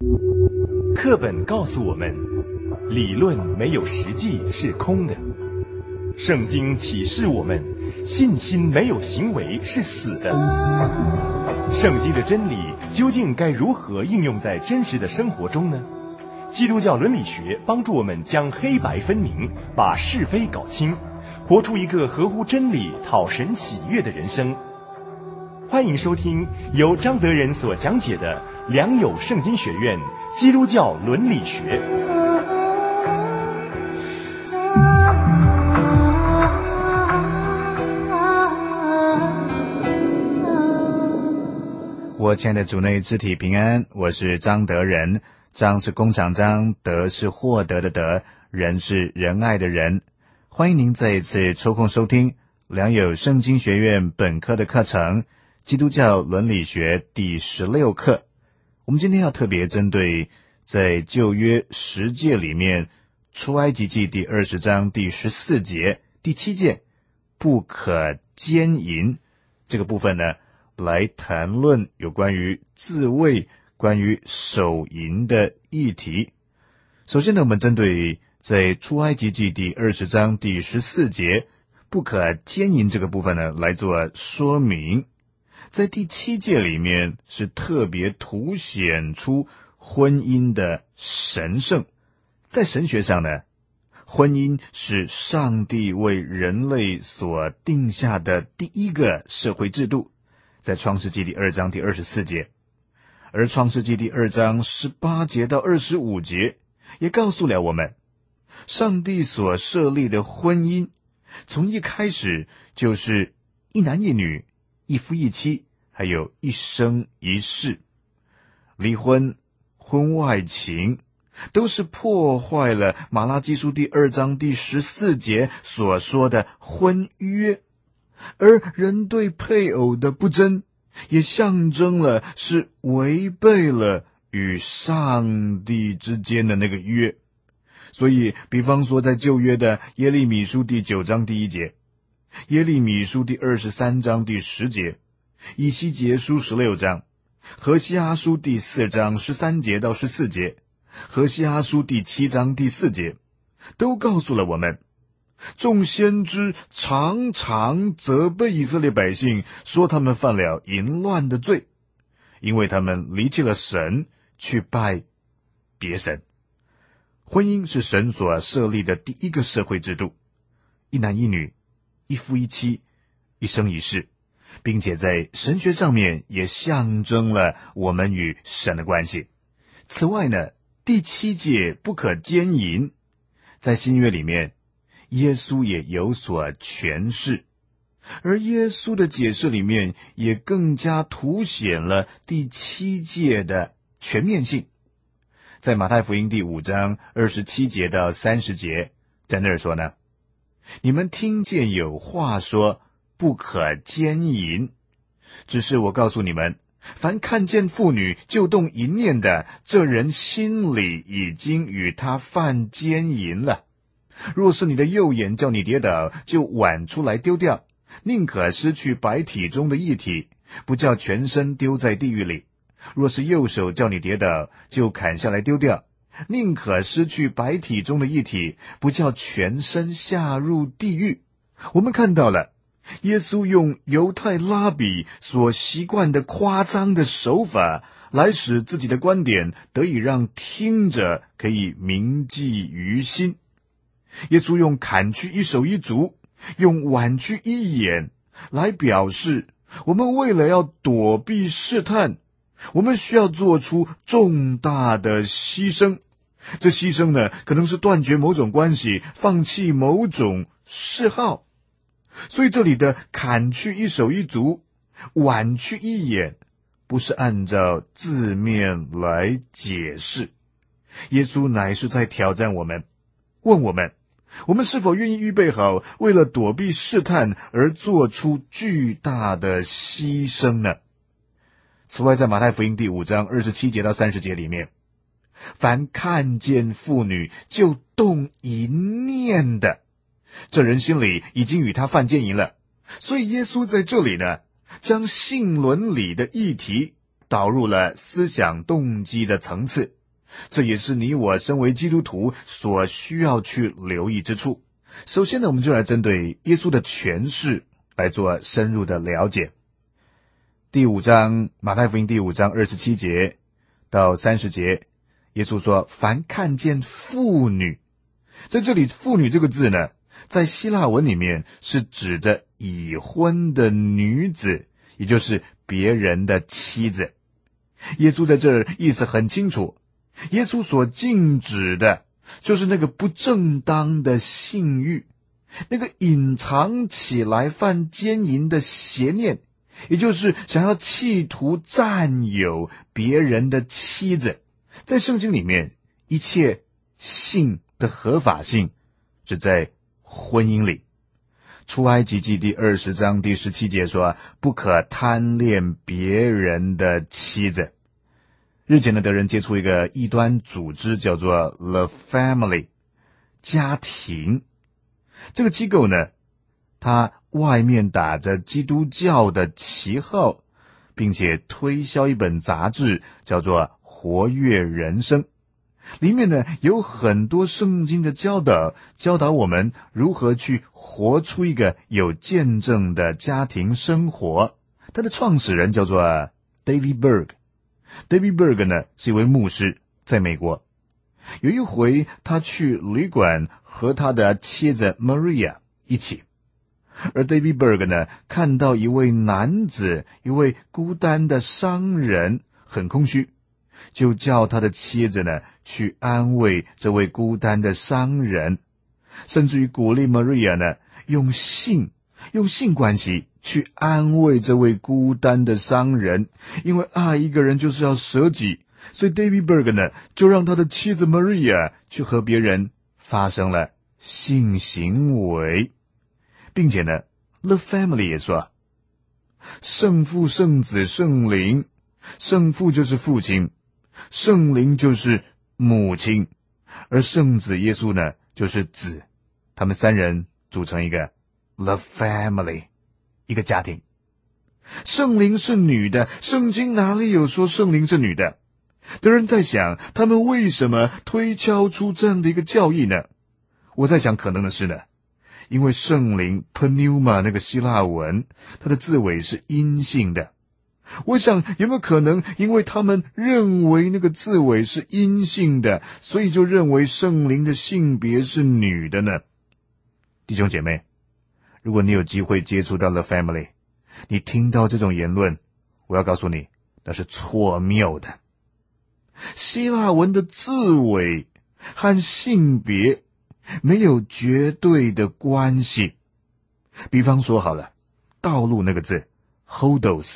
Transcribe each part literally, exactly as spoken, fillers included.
课本告诉我们，理论没有实际是空的。圣经启示我们，信心没有行为是死的。圣经的真理究竟该如何应用在真实的生活中呢？基督教伦理学帮助我们将黑白分明，把是非搞清，活出一个合乎真理、讨神喜悦的人生。欢迎收听由张德仁所讲解的良友圣经学院基督教伦理学。 我亲爱的主内肢体平安，我是张德仁。张是弓长张，德是获得的德，仁是仁爱的仁。欢迎您再一次抽空收听良友圣经学院本科的课程基督教伦理学第十六课。我们今天要特别针对在旧约十诫里面出埃及记第二十章第十四节第七诫不可奸淫这个部分呢，来谈论有关于自卫、关于手淫的议题。首先呢，我们针对在出埃及记第二十章第十四节不可奸淫这个部分呢，来做说明。在第七诫里面是特别凸显出婚姻的神圣。在神学上呢，婚姻是上帝为人类所定下的第一个社会制度，在创世纪第二章第二十四节，而创世纪第二章十八节到二十五节也告诉了我们，上帝所设立的婚姻从一开始就是一男一女，一夫一妻，还有一生一世。离婚、婚外情都是破坏了马拉基书第二章第十四节所说的婚约，而人对配偶的不贞也象征了是违背了与上帝之间的那个约。所以比方说在旧约的耶利米书第九章第一节，耶利米书第二十三章第十节，以西结书十六章，何西阿书第四章十三节到十四节，何西阿书第七章第四节，都告诉了我们，众先知常常责备以色列百姓，说他们犯了淫乱的罪，因为他们离弃了神，去拜别神。婚姻是神所设立的第一个社会制度，一男一女，一夫一妻，一生一世，并且在神学上面也象征了我们与神的关系。此外呢，第七诫不可奸淫，在新约里面耶稣也有所诠释，而耶稣的解释里面也更加凸显了第七诫的全面性。在马太福音第五章二十七节到三十节，在那儿说呢，你们听见有话说不可奸淫，只是我告诉你们，凡看见妇女就动淫念的，这人心里已经与他犯奸淫了。若是你的右眼叫你跌倒，就剜出来丢掉，宁可失去百体中的一体，不叫全身丢在地狱里。若是右手叫你跌倒，就砍下来丢掉，宁可失去百体中的一体，不叫全身下入地狱。我们看到了耶稣用犹太拉比所习惯的夸张的手法，来使自己的观点得以让听者可以铭记于心。耶稣用砍去一手一足，用剜去一眼，来表示我们为了要躲避试探，我们需要做出重大的牺牲。这牺牲呢，可能是断绝某种关系，放弃某种嗜好。所以这里的砍去一手一足，剜去一眼，不是按照字面来解释。耶稣乃是在挑战我们，问我们，我们是否愿意预备好，为了躲避试探而做出巨大的牺牲呢？此外，在马太福音第五章二十七节到三十节里面，凡看见妇女就动淫念的，这人心里已经与他犯奸淫了。所以耶稣在这里呢，将性伦理的议题导入了思想动机的层次，这也是你我身为基督徒所需要去留意之处。首先呢，我们就来针对耶稣的诠释来做深入的了解。第五章，马太福音第五章二十七节到三十节，耶稣说：凡看见妇女，在这里妇女这个字呢，在希腊文里面是指着已婚的女子，也就是别人的妻子。耶稣在这儿意思很清楚，耶稣所禁止的就是那个不正当的性欲，那个隐藏起来犯奸淫的邪念，也就是想要企图占有别人的妻子。在圣经里面，一切性的合法性是在婚姻里。出埃及记第二十章第十七节说，不可贪恋别人的妻子。日前呢，德人接触一个异端组织，叫做 The Family 家庭。这个机构呢，它外面打着基督教的旗号，并且推销一本杂志，叫做《活跃人生》。里面呢有很多圣经的教导，教导我们如何去活出一个有见证的家庭生活。它的创始人叫做 David Berg。David Berg 呢是一位牧师，在美国。有一回他去旅馆和他的妻子 Maria 一起，而 David Berg 呢看到一位男子，一位孤单的商人，很空虚，就叫他的妻子呢去安慰这位孤单的商人，甚至于鼓励 Maria 呢用性用性关系去安慰这位孤单的商人。因为爱一个人就是要舍己，所以 David Berg 呢就让他的妻子 Maria 去和别人发生了性行为，并且呢 The Family 也说，圣父圣子圣灵，圣父就是父亲，圣灵就是母亲，而圣子耶稣呢就是子，他们三人组成一个 The Family， 一个家庭。圣灵是女的，圣经哪里有说圣灵是女的？有人在想，他们为什么推敲出这样的一个教义呢？我在想，可能的是呢，因为圣灵 pneuma 那个希腊文，它的字尾是阴性的。我想有没有可能因为他们认为那个字尾是阴性的，所以就认为圣灵的性别是女的呢？弟兄姐妹，如果你有机会接触到 The Family， 你听到这种言论，我要告诉你，那是错谬的。希腊文的字尾和性别没有绝对的关系。比方说好了，道路那个字 hodos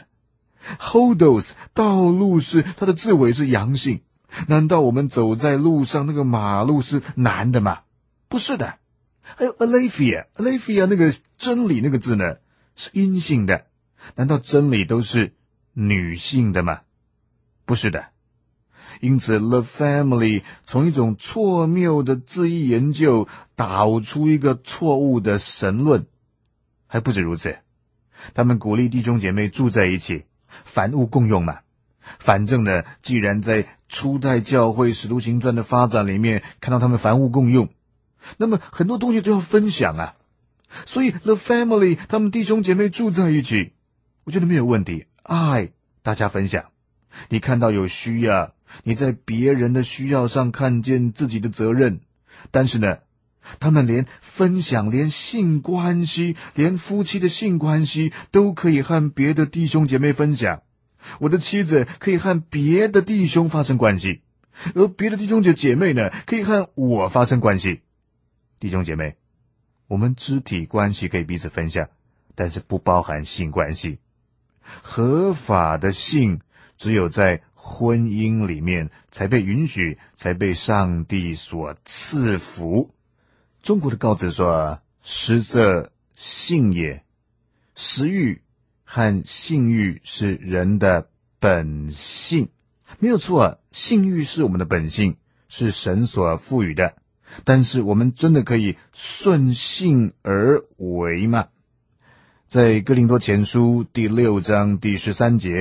Hodos 道路是它的字尾是阳性，难道我们走在路上那个马路是男的吗？不是的。还有 Aletheia Aletheia 那个真理那个字呢是阴性的，难道真理都是女性的吗？不是的。因此 The Family 从一种错谬的字义研究导出一个错误的神论。还不止如此，他们鼓励弟兄姐妹住在一起，凡物共用嘛。反正呢，既然在初代教会使徒行传的发展里面看到他们凡物共用，那么很多东西都要分享啊。所以 The Family 他们弟兄姐妹住在一起，我觉得没有问题，爱大家分享。你看到有需要，你在别人的需要上看见自己的责任，但是呢，他们连分享，连性关系，连夫妻的性关系都可以和别的弟兄姐妹分享。我的妻子可以和别的弟兄发生关系，而别的弟兄姐妹呢，可以和我发生关系。弟兄姐妹，我们肢体关系可以彼此分享，但是不包含性关系。合法的性只有在婚姻里面才被允许，才被上帝所赐福。中国的告子说，食色性也，食欲和性欲是人的本性。没有错，性欲是我们的本性，是神所赋予的，但是我们真的可以顺性而为吗？在哥林多前书第六章第十三节，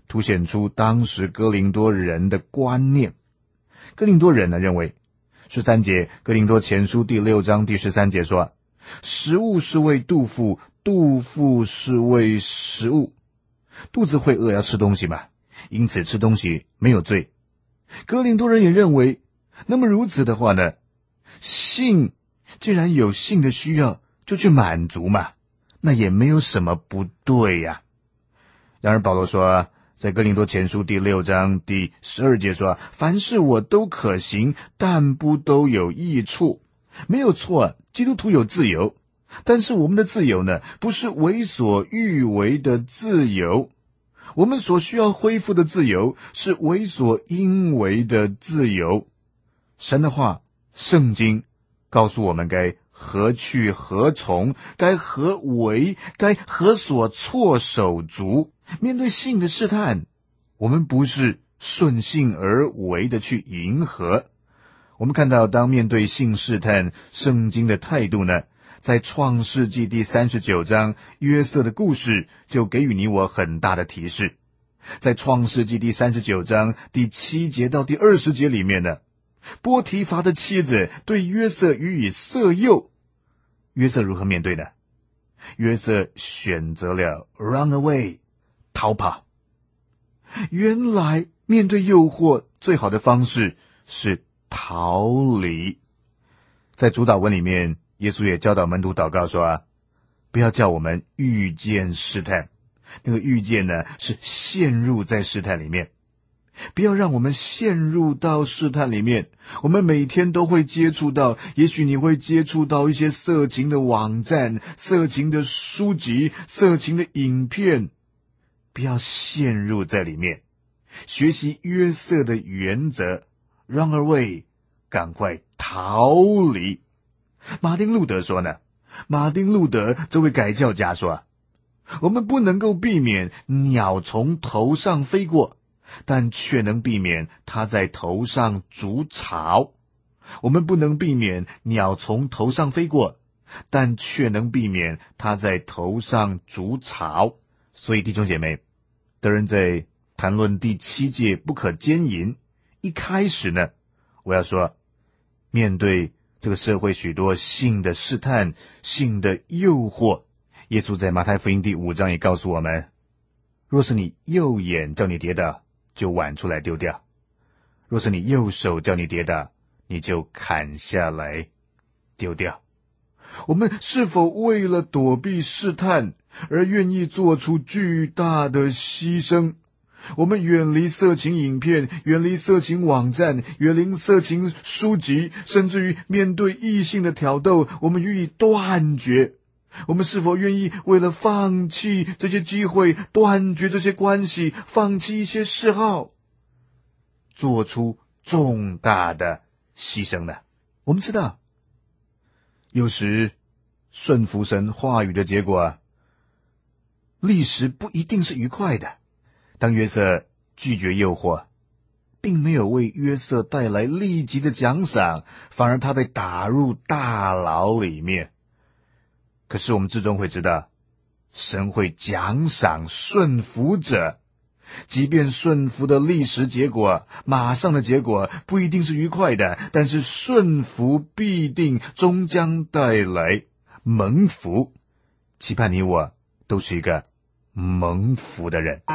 凸显出当时哥林多人的观念。哥林多人呢认为，十三节哥林多前书第六章第十三节说，食物是为肚腹，肚腹是为食物。肚子会饿，要吃东西嘛，因此吃东西没有罪。哥林多人也认为，那么如此的话呢，性既然有性的需要，就去满足嘛，那也没有什么不对呀、啊。然而保罗说，在哥林多前书第六章第十二节说，凡事我都可行，但不都有益处。没有错，基督徒有自由，但是我们的自由呢，不是为所欲为的自由。我们所需要恢复的自由，是为所应为的自由。神的话，圣经告诉我们该何去何从，该何为，该何所措手足。面对性的试探，我们不是顺性而为的去迎合。我们看到，当面对性试探，圣经的态度呢，在创世纪第三十九章，约瑟的故事就给予你我很大的提示。在创世纪第三十九章第七节到第二十节里面呢，波提乏的妻子对约瑟予以色诱，约瑟如何面对呢？约瑟选择了 run away， 逃跑。原来面对诱惑最好的方式是逃离。在主祷文里面，耶稣也教导门徒祷告说啊，不要叫我们遇见试探。那个遇见呢，是陷入在试探里面。不要让我们陷入到试探里面。我们每天都会接触到，也许你会接触到一些色情的网站、色情的书籍、色情的影片。不要陷入在里面。学习约瑟的原则 ，run away， 赶快逃离。马丁路德说呢，马丁路德这位改教家说，我们不能够避免鸟从头上飞过，但却能避免它在头上筑巢。我们不能避免鸟从头上飞过，但却能避免它在头上筑巢。所以弟兄姐妹，德仁在谈论第七诫不可奸淫，一开始呢，我要说，面对这个社会许多性的试探、性的诱惑，耶稣在马太福音第五章也告诉我们，若是你右眼叫你跌倒，就剜出来丢掉；若是你右手叫你跌倒，你就砍下来丢掉。我们是否为了躲避试探而愿意做出巨大的牺牲？我们远离色情影片，远离色情网站，远离色情书籍，甚至于面对异性的挑逗，我们予以断绝。我们是否愿意为了放弃这些机会，断绝这些关系，放弃一些嗜好，做出重大的牺牲呢？我们知道，有时顺服神话语的结果啊，历史不一定是愉快的。当约瑟拒绝诱惑，并没有为约瑟带来立即的奖赏，反而他被打入大牢里面。可是我们至终会知道，神会奖赏顺服者，即便顺服的历史结果，马上的结果不一定是愉快的，但是顺服必定终将带来蒙福。期盼你我都是一个蒙福的人。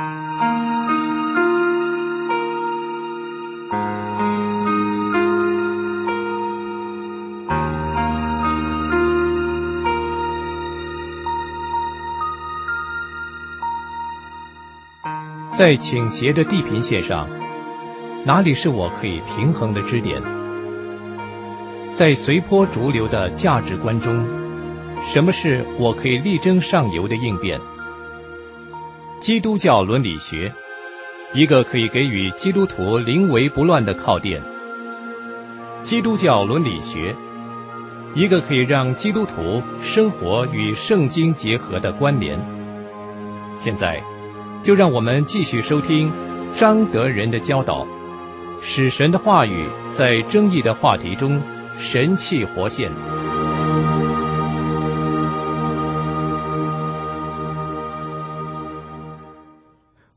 在倾斜的地平线上，哪里是我可以平衡的支点？在随波逐流的价值观中，什么是我可以力争上游的应变？基督教伦理学，一个可以给予基督徒临危不乱的靠垫。基督教伦理学，一个可以让基督徒生活与圣经结合的关联。现在就让我们继续收听张德仁的教导，使神的话语在争议的话题中神气活现。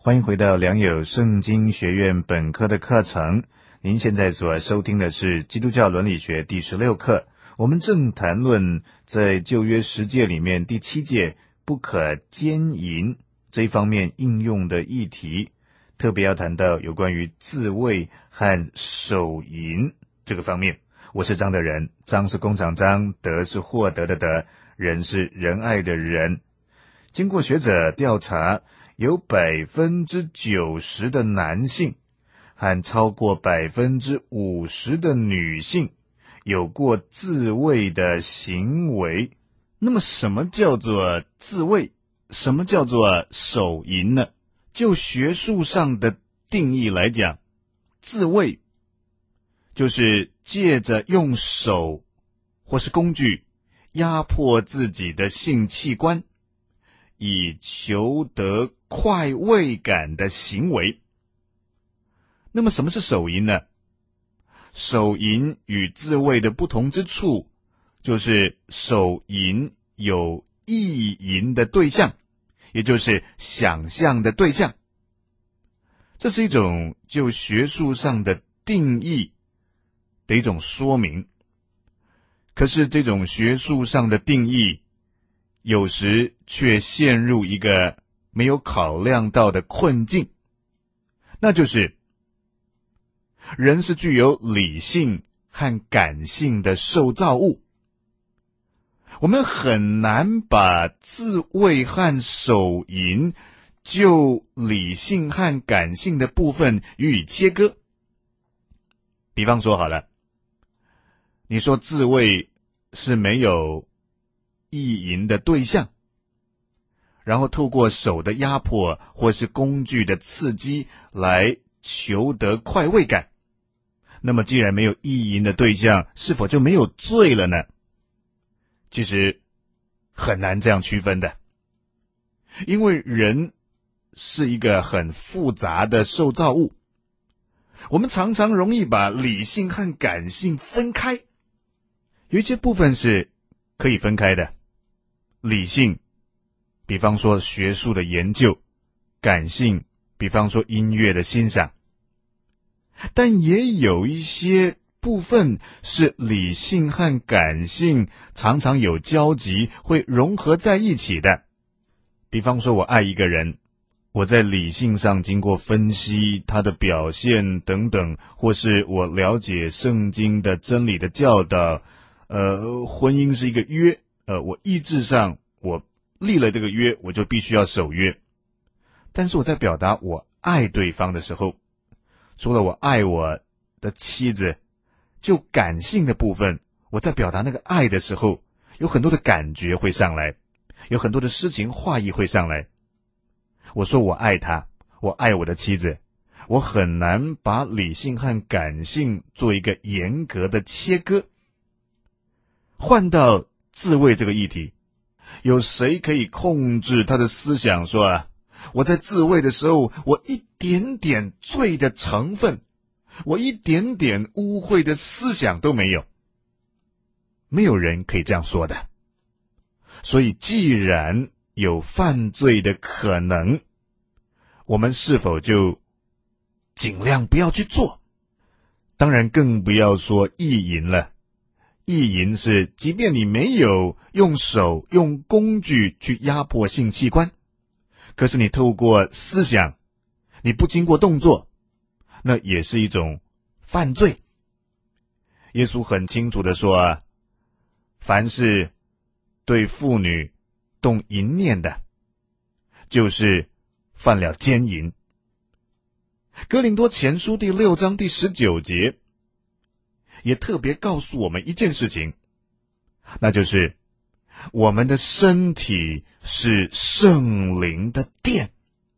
欢迎回到良友圣经学院本科的课程。您现在所收听的是基督教伦理学第十六课，我们正谈论在旧约十诫里面第七诫不可奸淫这一方面应用的议题，特别要谈到有关于自卫和手淫这个方面。我是张德仁，张是弓长张，德是获得的德，仁是仁爱的仁。经过学者调查，有百分之九十的男性和超过百分之五十的女性有过自慰的行为。那么什么叫做自慰？什么叫做手淫呢？就学术上的定义来讲，自慰就是借着用手或是工具压迫自己的性器官，以求得快慰感的行为。那么什么是手淫呢？手淫与自慰的不同之处，就是手淫有意淫的对象，也就是想象的对象。这是一种就学术上的定义的一种说明。可是这种学术上的定义有时却陷入一个没有考量到的困境，那就是人是具有理性和感性的受造物，我们很难把自慰和手淫就理性和感性的部分予以切割。比方说好了，你说自慰是没有意淫的对象，然后透过手的压迫或是工具的刺激来求得快慰感，那么既然没有意淫的对象，是否就没有罪了呢？其实很难这样区分的，因为人是一个很复杂的受造物，我们常常容易把理性和感性分开。有一些部分是可以分开的，理性比方说学术的研究，感性比方说音乐的欣赏，但也有一些部分是理性和感性常常有交集，会融合在一起的。比方说我爱一个人，我在理性上经过分析他的表现等等，或是我了解圣经的真理的教导，呃，婚姻是一个约，呃，我意志上我立了这个约，我就必须要守约。但是我在表达我爱对方的时候，除了我爱我的妻子，就感性的部分，我在表达那个爱的时候，有很多的感觉会上来，有很多的诗情画意会上来。我说我爱他，我爱我的妻子，我很难把理性和感性做一个严格的切割。换到自慰这个议题，有谁可以控制他的思想说啊，我在自慰的时候，我一点点罪的成分，我一点点污秽的思想都没有。没有人可以这样说的。所以既然有犯罪的可能，我们是否就尽量不要去做？当然更不要说意淫了。意淫是即便你没有用手用工具去压迫性器官，可是你透过思想，你不经过动作，那也是一种犯罪。耶稣很清楚地说啊，凡是对妇女动淫念的，就是犯了奸淫。哥林多前书第六章第十九节也特别告诉我们一件事情，那就是我们的身体是圣灵的殿。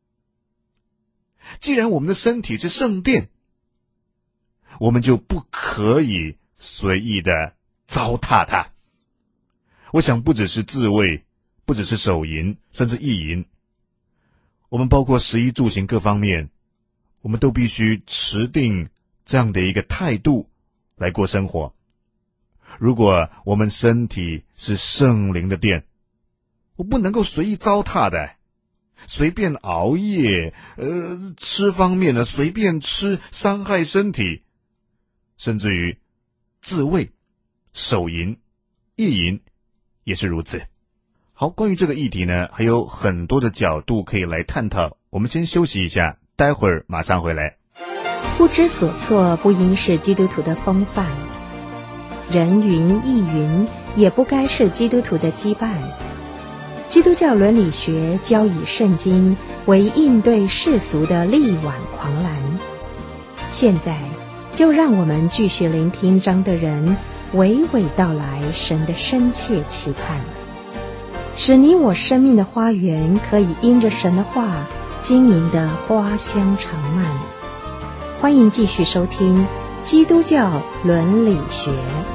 既然我们的身体是圣殿，我们就不可以随意的糟蹋它。我想不只是自慰，不只是手淫，甚至意淫，我们包括食衣住行各方面，我们都必须持定这样的一个态度来过生活。如果我们身体是圣灵的殿，我不能够随意糟蹋的。 随便熬夜，呃，吃方面呢随便吃，伤害身体，甚至于自慰、手淫、意淫也是如此。好，关于这个议题呢，还有很多的角度可以来探讨。我们先休息一下，待会儿马上回来。 不知所措不应是基督徒的风范，人云亦云也不该是基督徒的羁绊。基督教伦理学教以圣经为应对世俗的力挽狂澜。现在就让我们继续聆听张德仁娓娓道来神的深切期盼，使你我生命的花园可以因着神的话经营的花香长漫。欢迎继续收听基督教伦理学。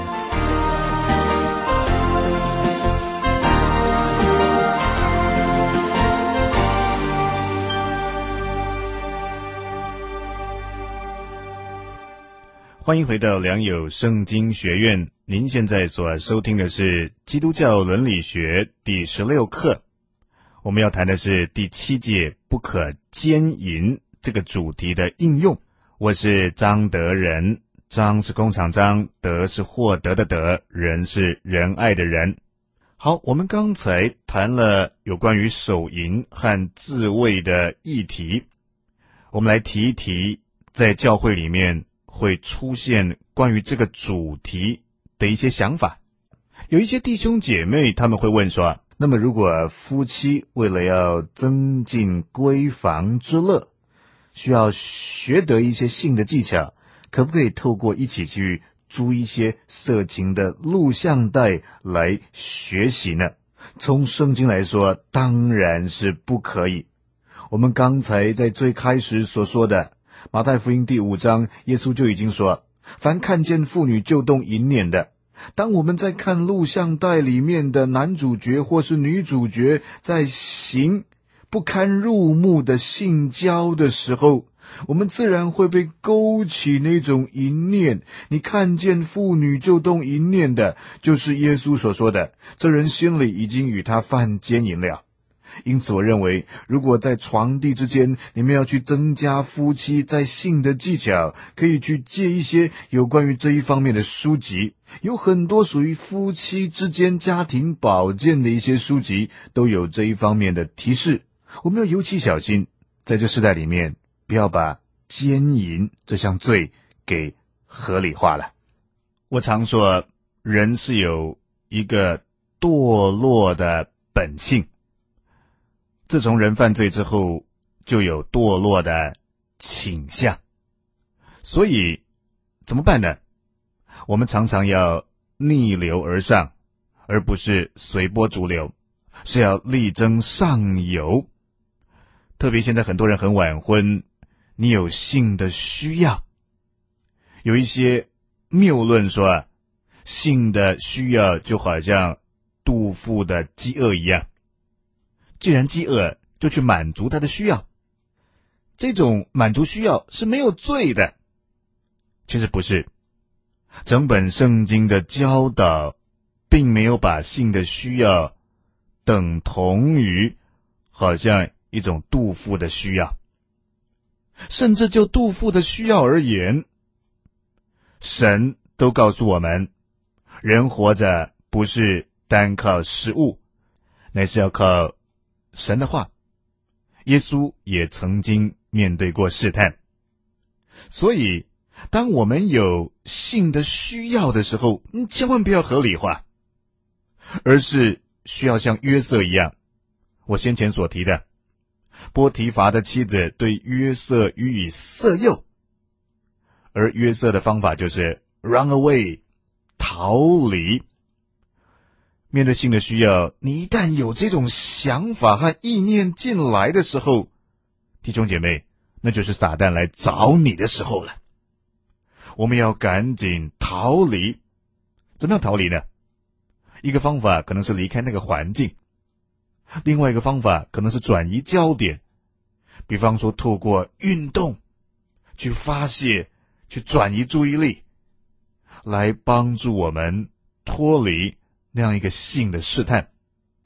欢迎回到良友圣经学院，您现在所收听的是基督教伦理学第十六课。我们要谈的是第七届不可奸淫这个主题的应用。我是张德仁，张是工厂张，德是获得的德，仁是仁爱的仁。好，我们刚才谈了有关于手淫和自慰的议题，我们来提一提在教会里面会出现关于这个主题的一些想法。有一些弟兄姐妹他们会问说，那么如果夫妻为了要增进闺房之乐，需要学得一些性的技巧，可不可以透过一起去租一些色情的录像带来学习呢？从圣经来说，当然是不可以。我们刚才在最开始所说的马太福音第五章，耶稣就已经说，凡看见妇女就动淫念的。当我们在看录像带里面的男主角或是女主角在行不堪入目的性交的时候，我们自然会被勾起那种淫念。你看见妇女就动淫念的，就是耶稣所说的，这人心里已经与他犯奸淫了。因此我认为，如果在床地之间你们要去增加夫妻在性的技巧，可以去借一些有关于这一方面的书籍，有很多属于夫妻之间家庭保健的一些书籍都有这一方面的提示。我们要尤其小心，在这世代里面不要把奸淫这项罪给合理化了。我常说，人是有一个堕落的本性，自从人犯罪之后，就有堕落的倾向。所以怎么办呢？我们常常要逆流而上，而不是随波逐流，是要力争上游。特别现在很多人很晚婚，你有性的需要。有一些谬论说啊，性的需要就好像肚腹的饥饿一样，既然饥饿，就去满足他的需要。这种满足需要是没有罪的。其实不是，整本圣经的教导并没有把性的需要等同于好像一种肚腹的需要。甚至就肚腹的需要而言，神都告诉我们，人活着不是单靠食物，乃是要靠神的话。耶稣也曾经面对过试探。所以当我们有性的需要的时候，你千万不要合理化，而是需要像约瑟一样，我先前所提的，波提乏的妻子对约瑟予以色诱，而约瑟的方法就是 run away， 逃离。面对性的需要，你一旦有这种想法和意念进来的时候，弟兄姐妹，那就是撒旦来找你的时候了。我们要赶紧逃离。怎么样逃离呢？一个方法可能是离开那个环境，另外一个方法可能是转移焦点，比方说透过运动去发泄，去转移注意力，来帮助我们脱离那样一个性的试探。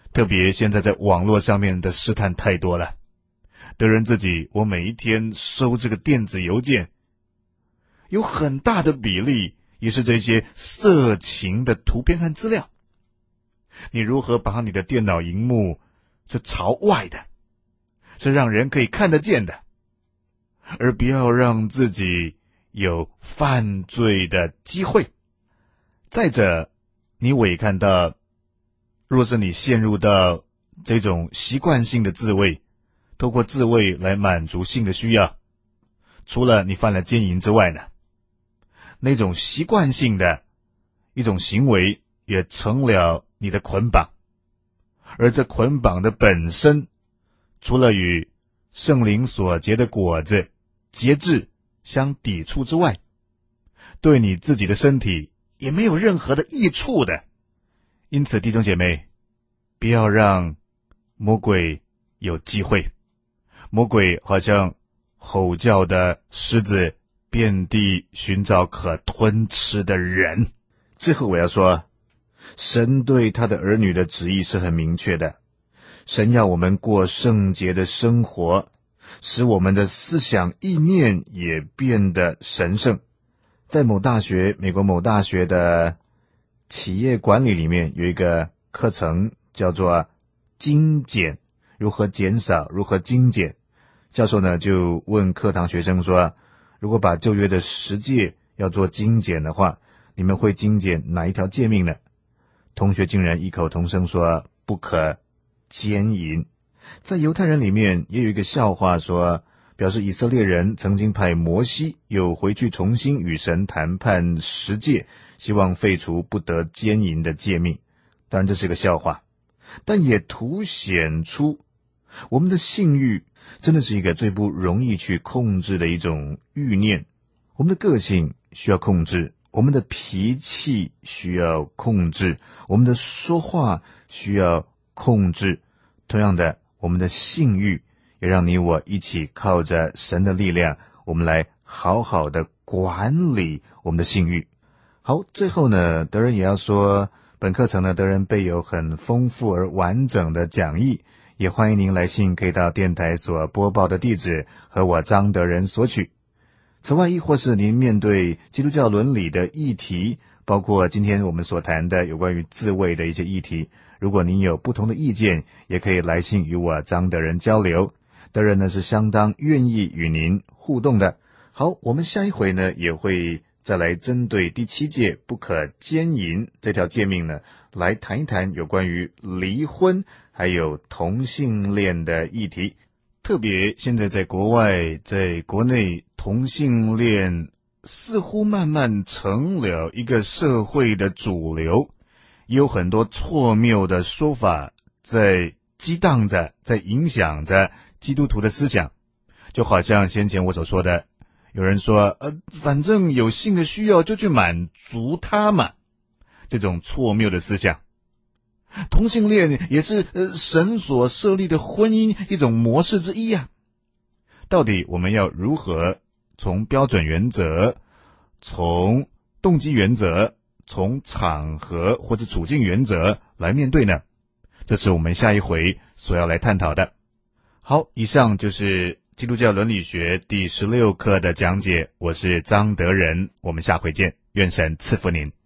特别现在在网络上面的试探太多了。德仁自己，我每一天收这个电子邮件，有很大的比例也是这些色情的图片和资料。你如何把你的电脑荧幕是朝外的，是让人可以看得见的，而不要让自己有犯罪的机会。再者，你我也看到，若是你陷入到这种习惯性的自慰，透过自慰来满足性的需要，除了你犯了奸淫之外呢，那种习惯性的一种行为也成了你的捆绑。而这捆绑的本身，除了与圣灵所结的果子节制相抵触之外，对你自己的身体也没有任何的益处的。因此弟兄姐妹，不要让魔鬼有机会。魔鬼好像吼叫的狮子，遍地寻找可吞吃的人。最后我要说，神对他的儿女的旨意是很明确的，神要我们过圣洁的生活，使我们的思想意念也变得神圣。在某大学，美国某大学的企业管理里面有一个课程叫做精简，如何减少，如何精简。教授呢就问课堂学生说，如果把旧约的十诫要做精简的话，你们会精简哪一条诫命呢？同学竟然异口同声说，不可奸淫。在犹太人里面也有一个笑话说，表示以色列人曾经派摩西又回去重新与神谈判十诫，希望废除不得奸淫的诫命。当然这是个笑话，但也凸显出我们的性欲真的是一个最不容易去控制的一种欲念。我们的个性需要控制，我们的脾气需要控制，我们的说话需要控制。同样的，我们的性欲也让你我一起靠着神的力量，我们来好好的管理我们的性欲。好，最后呢，德仁也要说，本课程呢，德仁备有很丰富而完整的讲义，也欢迎您来信，可以到电台所播报的地址和我张德仁索取。此外，亦或是您面对基督教伦理的议题，包括今天我们所谈的有关于自慰的一些议题，如果您有不同的意见，也可以来信与我张德仁交流。德仁呢是相当愿意与您互动的。好，我们下一回呢也会再来针对第七诫不可奸淫这条诫命呢，来谈一谈有关于离婚还有同性恋的议题。特别现在在国外，在国内，同性恋似乎慢慢成了一个社会的主流，也有很多错谬的说法在激荡着，在影响着基督徒的思想。就好像先前我所说的，有人说呃，反正有性的需要就去满足他嘛，这种错谬的思想。同性恋也是呃神所设立的婚姻一种模式之一啊。到底我们要如何从标准原则，从动机原则，从场合或者处境原则来面对呢？这是我们下一回所要来探讨的。好，以上就是基督教伦理学第十六课的讲解，我是张德仁，我们下回见，愿神赐福您。